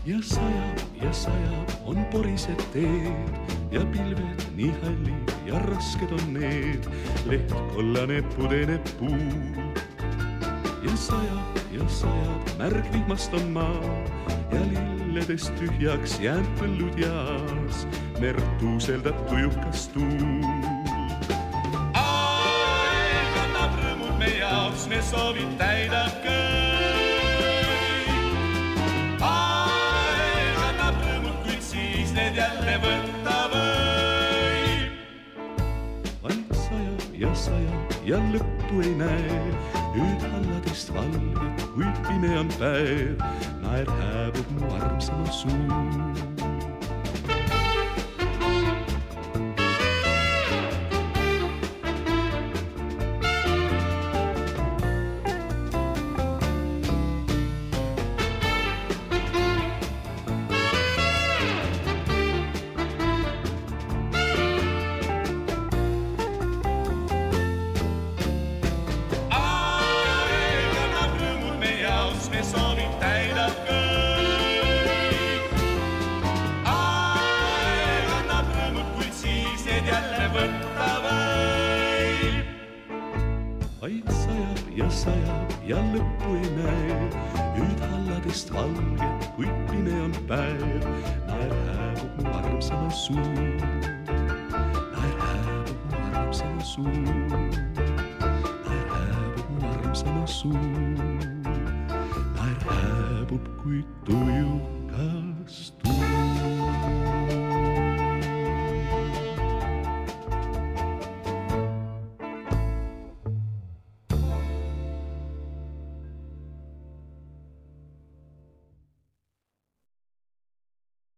ja sajab, on porised teed ja pilved nii hallid ja rasked on need. Leht kollane pudeneb puul ja sajab, märg vihmast on maa ja lilledest tühjaks jäänud põllud jaas. Merd tuuseldab tujukas tuul. Aeg annab rõõmud me jaoks, me soovid täidab kõik. Aeg annab rõõmud, kuid siis need jälle võtta võib. Vaid sajab ja lõppu ei näe. Nüüd halladest valged, kui pime on päev, naer hääbub mu armsama suu. Me soovid täidab kõik. Aeg annab rõõmud, kuid siis need jälle võtta võib. Vaid sajab ja lõppu ei näe. Nüüd halladest valged, kuid pime on päev. Naer hääbub mu armsama suu. Naer hääbub mu armsama suu. Naer hääbub mu armsama suu. Hääbub kui tujukas tuul.